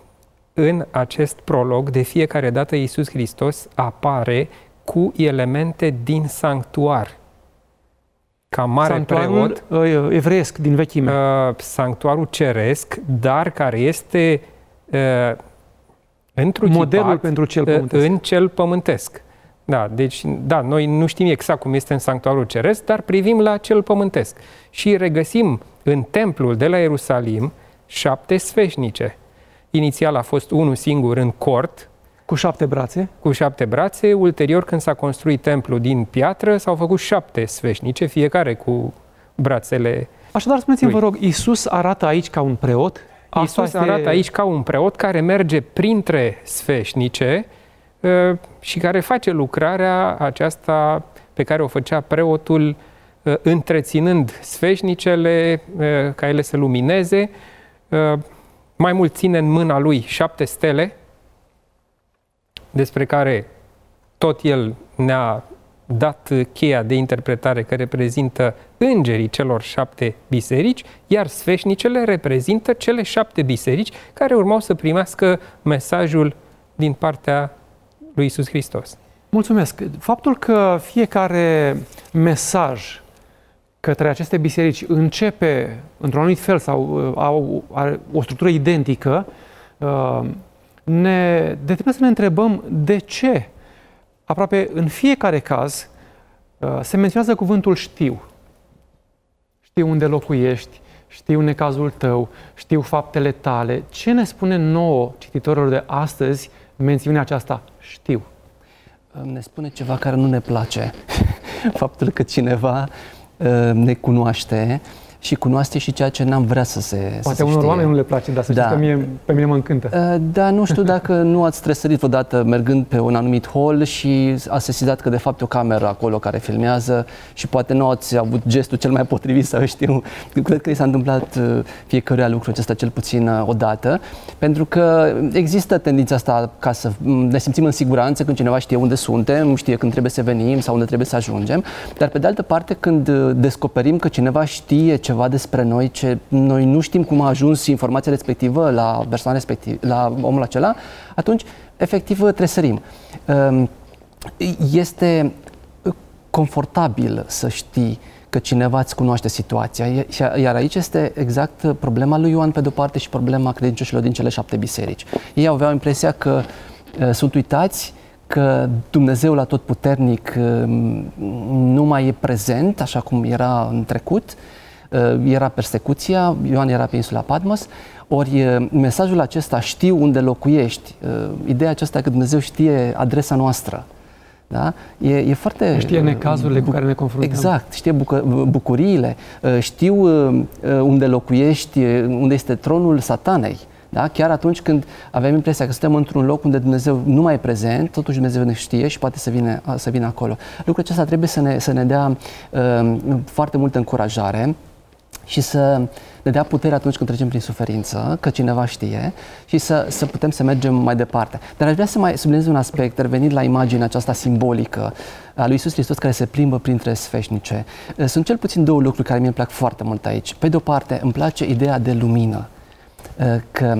în acest prolog, de fiecare dată Iisus Hristos apare cu elemente din sanctuar. Ca mare preot, evreiesc din vechime. Sanctuarul ceresc, dar care este întruchipat modelul pentru cel pământesc. În cel pământesc. Da, deci, da, noi nu știm exact cum este în sanctuarul ceresc, dar privim la cel pământesc. Și regăsim în templul de la Ierusalim 7 sfeșnice. Inițial a fost unul singur în cort, cu 7 brațe. Cu 7 brațe. Ulterior, când s-a construit templul din piatră, s-au făcut 7 sfeșnice, fiecare cu brațele. Așadar, spuneți-mi, vă rog, Iisus arată aici ca un preot? Iisus arată aici ca un preot care merge printre sfeșnice și care face lucrarea aceasta pe care o făcea preotul, întreținând sfeșnicele, ca ele să lumineze. Mai mult ține în mâna lui 7 stele, despre care tot el ne-a dat cheia de interpretare, că reprezintă îngerii celor 7 biserici, iar sfeșnicele reprezintă cele 7 biserici care urmau să primească mesajul din partea lui Iisus Hristos. Mulțumesc. Faptul că fiecare mesaj către aceste biserici începe într-un anumit fel sau are o structură identică, ne determină să ne întrebăm de ce aproape în fiecare caz se menționează cuvântul știu. Știu unde locuiești, știu necazul tău, știu faptele tale. Ce ne spune nouă cititorilor de astăzi mențiunea aceasta știu? Ne spune ceva care nu ne place. Faptul că cineva ne cunoaște și cunoaște și ceea ce n-am vrea să se Poate unor oameni nu le place, dar să știți că pe mine mă încântă. Da, nu știu dacă nu ați tresărit vreodată mergând pe un anumit hol și ați sesizat că de fapt e o cameră acolo care filmează și poate nu ați avut gestul cel mai potrivit sau știu. Cred că i s-a întâmplat fiecăruia lucrul acesta cel puțin odată, pentru că există tendința asta ca să ne simțim în siguranță când cineva știe unde suntem, știe când trebuie să venim sau unde trebuie să ajungem, dar pe de altă parte când descoperim că cineva știe ceva despre noi, ce noi nu știm cum a ajuns informația respectivă la persoana respectivă, la omul acela, atunci efectiv tresărim. Este confortabil să știi că cineva îți cunoaște situația, iar aici este exact problema lui Ioan pe de-o parte și problema credincioșilor din cele 7 biserici. Ei aveau impresia că sunt uitați, că Dumnezeul Atotputernic nu mai e prezent așa cum era în trecut. Era persecuția, Ioan era pe insula Patmos, ori mesajul acesta, știu unde locuiești, ideea aceasta că Dumnezeu știe adresa noastră, da? E foarte... Știe necazurile cu care ne confruntăm. Exact, știe bucuriile, știu unde locuiești, unde este tronul Satanei. Da? Chiar atunci când avem impresia că suntem într-un loc unde Dumnezeu nu mai e prezent, totuși Dumnezeu ne știe și poate să vină acolo. Lucrul acesta trebuie să ne dea foarte multă încurajare și să ne dea putere atunci când trecem prin suferință, că cineva știe, și să putem să mergem mai departe. Dar aș vrea să mai subliniez un aspect, revenit la imaginea aceasta simbolică a lui Iisus Hristos care se plimbă printre sfeșnice. Sunt cel puțin 2 lucruri care mi-e plac foarte mult aici. Pe de o parte, îmi place ideea de lumină, că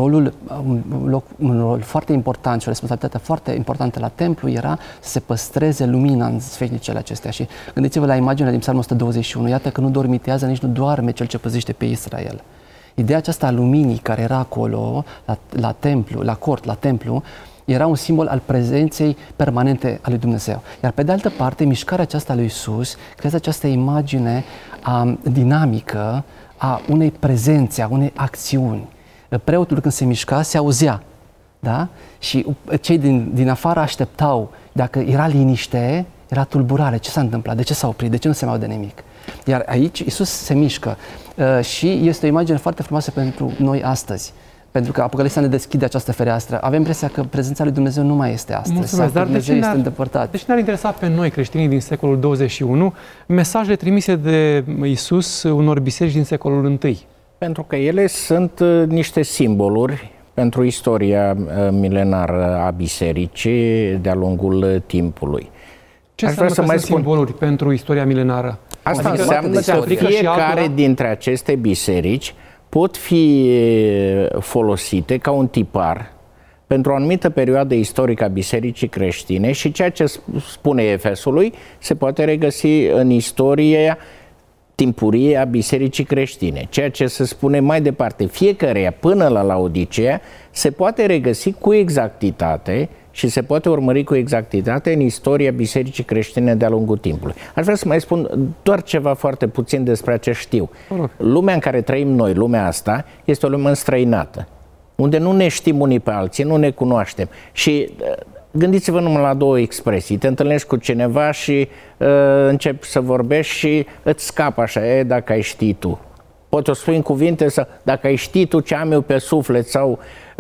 un rol foarte important și o responsabilitate foarte importantă la templu era să se păstreze lumina în sfeșnicele acestea. Și gândiți-vă la imaginea din Psalmul 121, iată că nu dormitează, nici nu doarme cel ce păzește pe Israel. Ideea aceasta a luminii care era acolo, la templu, la cort, la templu, era un simbol al prezenței permanente a lui Dumnezeu. Iar pe de altă parte, mișcarea aceasta a lui Iisus creează această imagine dinamică a unei prezențe, a unei acțiuni. Preotul când se mișca se auzea, da? Și cei din afară așteptau, dacă era liniște, era tulburare, ce s-a întâmplat, de ce s-a oprit, de ce nu se mai aude nimic. Iar aici Iisus se mișcă și este o imagine foarte frumoasă pentru noi astăzi. Pentru că Apocalipsa ne deschide această fereastră. Avem impresia că prezența lui Dumnezeu nu mai este astăzi. Mulțumesc, dar Dumnezeu este îndepărtat. Deci ne-ar interesa pe noi, creștinii din secolul 21, mesajele trimise de Iisus unor biserici din secolul I. Pentru că ele sunt niște simboluri pentru istoria milenară a bisericii de-a lungul timpului. Ce înseamnă că sunt simboluri pentru istoria milenară? Asta înseamnă că fiecare dintre aceste biserici pot fi folosite ca un tipar pentru o anumită perioadă istorică a Bisericii creștine și ceea ce spune Efesului se poate regăsi în istoria timpurie a Bisericii creștine. Ceea ce se spune mai departe fiecăreia până la Laodicea se poate regăsi cu exactitate și se poate urmări cu exactitate în istoria Bisericii creștine de-a lungul timpului. Aș vrea să mai spun doar ceva foarte puțin despre ce știu. Lumea în care trăim noi, lumea asta, este o lume înstrăinată, unde nu ne știm unii pe alții, nu ne cunoaștem. Și gândiți-vă numai la două expresii. Te întâlnești cu cineva și începi să vorbești și îți scapă așa, dacă ai ști tu. Poți o spui în cuvinte sau dacă ai ști tu ce am eu pe suflet sau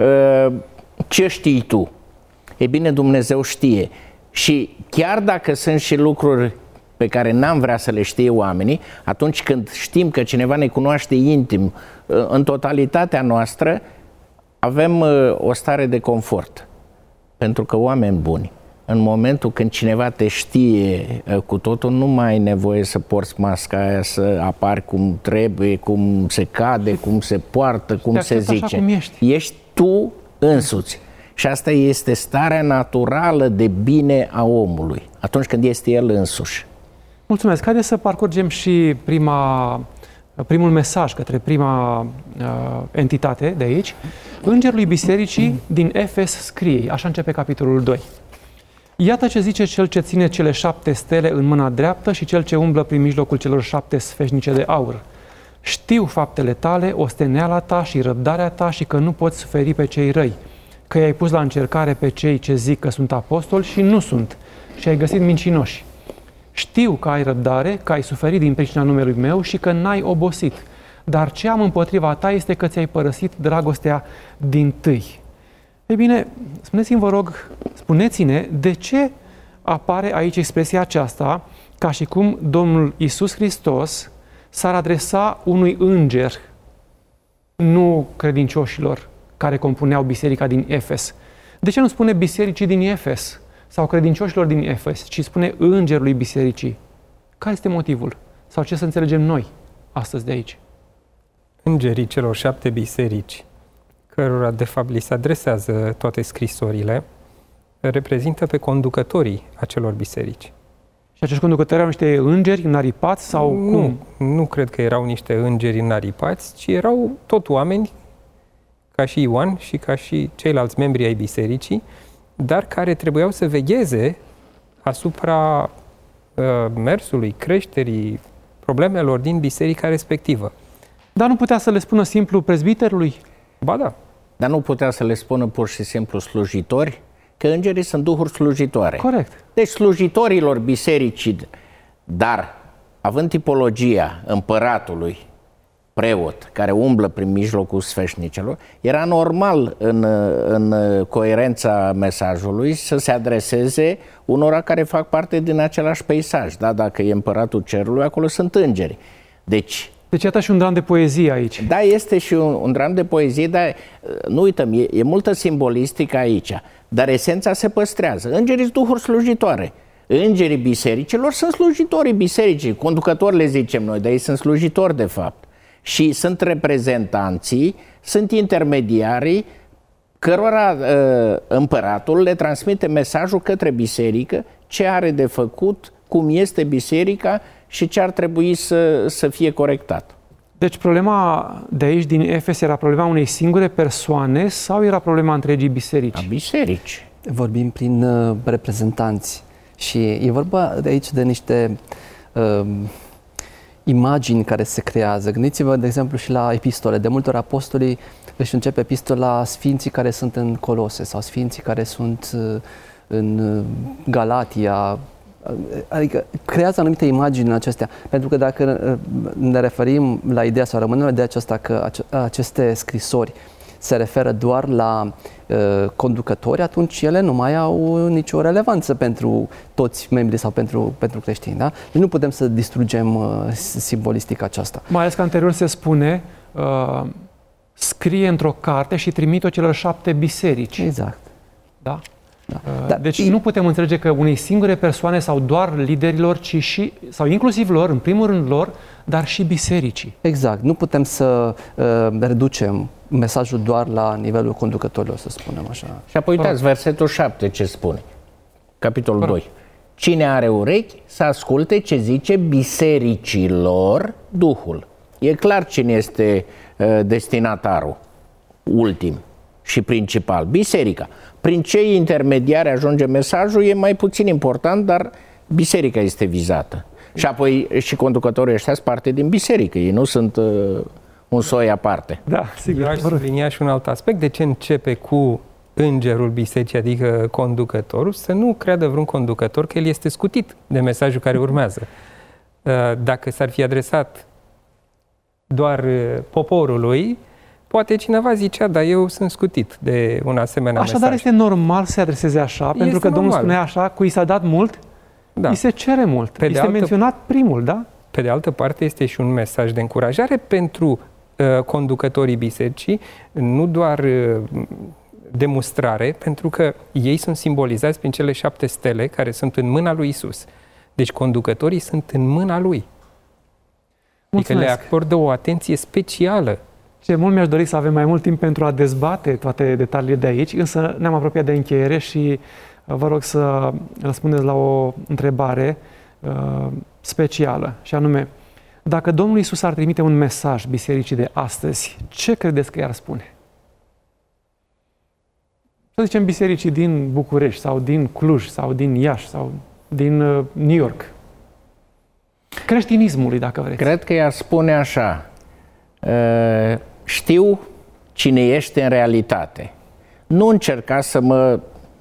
ce știi tu. E bine, Dumnezeu știe. Și chiar dacă sunt și lucruri pe care n-am vrea să le știe oamenii, atunci când știm că cineva ne cunoaște intim, în totalitatea noastră, avem o stare de confort. Pentru că oameni buni, în momentul când cineva te știe cu totul, nu mai ai nevoie să porți masca aia, să apari cum trebuie, cum se cade, cum se poartă, cum se zice. Cum ești. Ești tu însuți. Și asta este starea naturală de bine a omului, atunci când este el însuși. Mulțumesc. Haideți să parcurgem și primul mesaj către prima entitate de aici. Îngerului bisericii din Efes scrie, așa începe capitolul 2. Iată ce zice cel ce ține cele 7 stele în mâna dreaptă și cel ce umblă prin mijlocul celor 7 sfeșnice de aur. Știu faptele tale, osteneala ta și răbdarea ta și că nu poți suferi pe cei răi, că i-ai pus la încercare pe cei ce zic că sunt apostoli și nu sunt, și ai găsit mincinoși. Știu că ai răbdare, că ai suferit din pricina numelui meu și că n-ai obosit. Dar ce am împotriva ta este că ți-ai părăsit dragostea dintâi. Ei bine, spuneți-mi, vă rog, spuneți-ne de ce apare aici expresia aceasta, ca și cum Domnul Iisus Hristos s-ar adresa unui înger, nu credincioșilor care compuneau biserica din Efes. De ce nu spune bisericii din Efes sau credincioșilor din Efes, ci spune îngerului bisericii? Care este motivul? Sau ce să înțelegem noi astăzi de aici? Îngerii celor 7 biserici, cărora de fapt li se adresează toate scrisorile, reprezintă pe conducătorii acelor biserici. Și acești conducători erau niște îngeri înaripați sau cum? Nu cred că erau niște îngeri înaripați, ci erau tot oameni, ca și Ioan și ca și ceilalți membri ai bisericii, dar care trebuiau să vegheze asupra mersului, creșterii, problemelor din biserica respectivă. Dar nu putea să le spună simplu prezbiterului? Ba da. Dar nu putea să le spună pur și simplu slujitori? Că îngerii sunt duhuri slujitoare. Corect. Deci slujitorilor bisericii, dar având tipologia împăratului, preot, care umblă prin mijlocul sfeșnicelor, era normal în coerența mesajului să se adreseze unora care fac parte din același peisaj. Da? Dacă e împăratul cerului, acolo sunt îngeri. Deci iată și un dram de poezie aici. Da, este și un dram de poezie, dar nu uităm, e multă simbolistică aici, dar esența se păstrează. Îngerii sunt duhuri slujitoare. Îngerii bisericilor sunt slujitorii bisericii, conducători le zicem noi, dar ei sunt slujitori de fapt. Și sunt reprezentanții, sunt intermediarii cărora împăratul le transmite mesajul către biserică, ce are de făcut, cum este biserica și ce ar trebui să fie corectat. Deci problema de aici, din Efes, era problema unei singure persoane sau era problema întregii biserici? A biserici. Vorbim prin reprezentanți și e vorba de aici de niște imagini care se creează. Gândiți-vă, de exemplu, și la epistole. De multe ori apostolii își încep epistola sfinții care sunt în Colose sau sfinții care sunt în Galatia. Adică creează anumite imagini în acestea. Pentru că dacă ne referim la ideea sau rămânem la ideea aceasta că aceste scrisori se referă doar la conducători, atunci ele nu mai au nicio relevanță pentru toți membrii sau pentru creștini. Da? Deci nu putem să distrugem simbolistica aceasta. Mai ales că anterior se spune scrie într-o carte și trimite-o celor 7 biserici. Exact. Da? Da. Deci nu putem înțelege că unei singure persoane sau doar liderilor, ci și, sau inclusiv lor, în primul rând lor, dar și bisericii. Exact. Nu putem să reducem mesajul doar la nivelul conducătorilor, să spunem așa. Și apoi uitați versetul 7 ce spune, capitolul 2. Cine are urechi să asculte ce zice bisericilor Duhul. E clar cine este destinatarul ultim și principal, biserica. Prin ce intermediari ajunge mesajul e mai puțin important, dar biserica este vizată. Și apoi și conducătorii ăștia sunt parte din biserică, ei nu sunt un soi aparte. Da, sigur. Eu aș sublinia și un alt aspect. De ce începe cu îngerul bisericii, adică conducătorul, să nu creadă vreun conducător că el este scutit de mesajul care urmează. Dacă s-ar fi adresat doar poporului, poate cineva zicea, dar eu sunt scutit de un asemenea mesaj. Așadar este normal să se adreseze așa, pentru că Domnul spunea așa, cui s-a dat mult, îi se cere mult. Este menționat primul, da? Pe de altă parte, este și un mesaj de încurajare pentru conducătorii bisericii, nu doar demonstrare, pentru că ei sunt simbolizați prin cele 7 stele care sunt în mâna lui Isus. Deci conducătorii sunt în mâna lui. Adică le acordă o atenție specială. Ce mult mi-aș dori să avem mai mult timp pentru a dezbate toate detaliile de aici, însă ne-am apropiat de încheiere și vă rog să răspundeți la o întrebare specială, și anume, dacă Domnul Iisus ar trimite un mesaj bisericii de astăzi, ce credeți că i-ar spune? Să zicem bisericii din București sau din Cluj sau din Iași sau din New York. Creștinismului, dacă vreți. Cred că i-ar spune așa, știu cine ești în realitate. Nu încerca să mă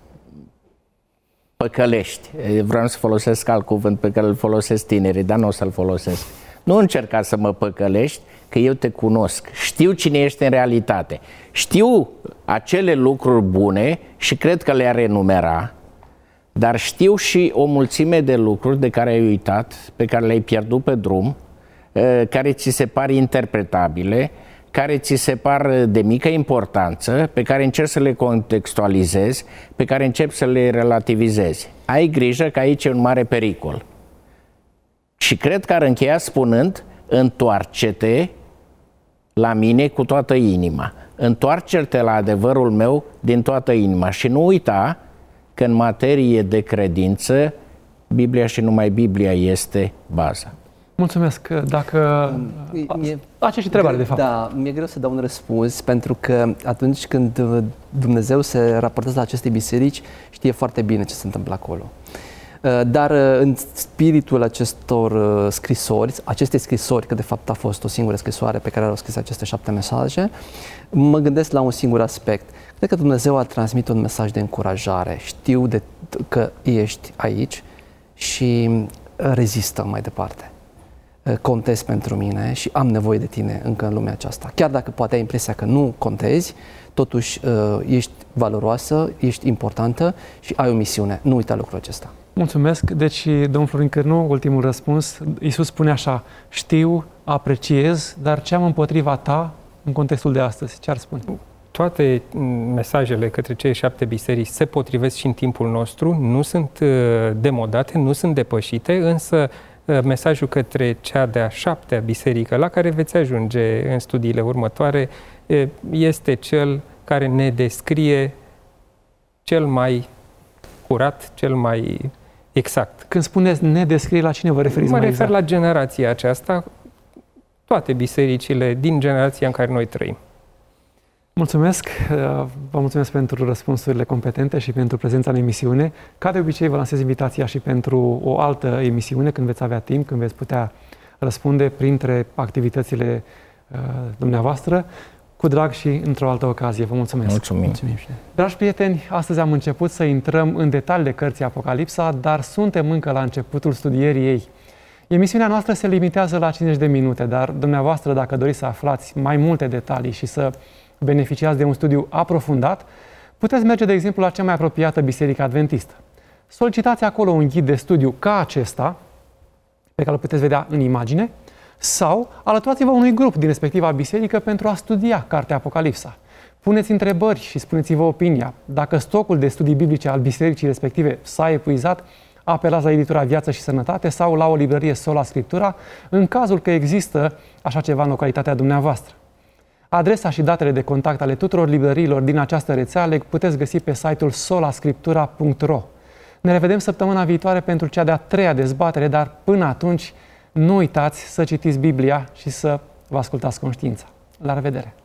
păcălești. Vreau să folosesc alt cuvânt pe care îl folosesc tinerii, dar nu o să-l folosesc. Nu încerca să mă păcălești, că eu te cunosc. Știu cine ești în realitate. Știu acele lucruri bune și cred că le-ar enumera, dar știu și o mulțime de lucruri de care ai uitat, pe care le-ai pierdut pe drum, care ți se par interpretabile, care ți se par de mică importanță, pe care încerci să le contextualizezi, pe care începi să le relativizezi. Ai grijă că aici e un mare pericol. Și cred că ar încheia spunând, întoarce-te la mine cu toată inima. Întoarce-te la adevărul meu din toată inima și nu uita că în materie de credință, Biblia și numai Biblia este baza. Mulțumesc. Dacă... Aceeași întrebare, de fapt. Da, mi-e greu să dau un răspuns, pentru că atunci când Dumnezeu se raportează la aceste biserici, știe foarte bine ce se întâmplă acolo. Dar în spiritul acestor scrisori, aceste scrisori, că de fapt a fost o singură scrisoare pe care au scris aceste 7 mesaje, mă gândesc la un singur aspect. Cred că Dumnezeu a transmit un mesaj de încurajare. Știu că ești aici și rezistă mai departe. Contezi pentru mine și am nevoie de tine încă în lumea aceasta. Chiar dacă poate ai impresia că nu contezi, totuși ești valoroasă, ești importantă și ai o misiune. Nu uita lucrul acesta. Mulțumesc. Deci, domnul Florin Cârnu, ultimul răspuns. Iisus spune așa, știu, apreciez, dar ce am împotriva ta în contextul de astăzi? Ce ar spune? Toate mesajele către cele 7 biserici se potrivesc și în timpul nostru, nu sunt demodate, nu sunt depășite, însă mesajul către cea de-a 7-a biserică, la care veți ajunge în studiile următoare, este cel care ne descrie cel mai curat, cel mai exact. Când spuneți ne descrie, la cine vă referiți mai exact? Mă refer la generația aceasta, toate bisericile din generația în care noi trăim. Mulțumesc, vă mulțumesc pentru răspunsurile competente și pentru prezența în emisiune. Ca de obicei, vă lansez invitația și pentru o altă emisiune, când veți avea timp, când veți putea răspunde printre activitățile dumneavoastră, cu drag și într-o altă ocazie. Vă mulțumesc! Mulțumim! Dragi prieteni, astăzi am început să intrăm în detaliile cărții Apocalipsa, dar suntem încă la începutul studierii ei. Emisiunea noastră se limitează la 50 de minute, dar dumneavoastră, dacă doriți să aflați mai multe detalii și să beneficiați de un studiu aprofundat, puteți merge, de exemplu, la cea mai apropiată biserică adventistă. Solicitați acolo un ghid de studiu ca acesta, pe care îl puteți vedea în imagine, sau alăturați-vă unui grup din respectiva biserică pentru a studia cartea Apocalipsa. Puneți întrebări și spuneți-vă opinia. Dacă stocul de studii biblice al bisericii respective s-a epuizat, apelați la editura Viață și Sănătate sau la o librărie Sola Scriptura, în cazul că există așa ceva în localitatea dumneavoastră. Adresa și datele de contact ale tuturor librăriilor din această rețea le puteți găsi pe site-ul solascriptura.ro. Ne revedem săptămâna viitoare pentru cea de-a 3-a dezbatere, dar până atunci nu uitați să citiți Biblia și să vă ascultați conștiința. La revedere!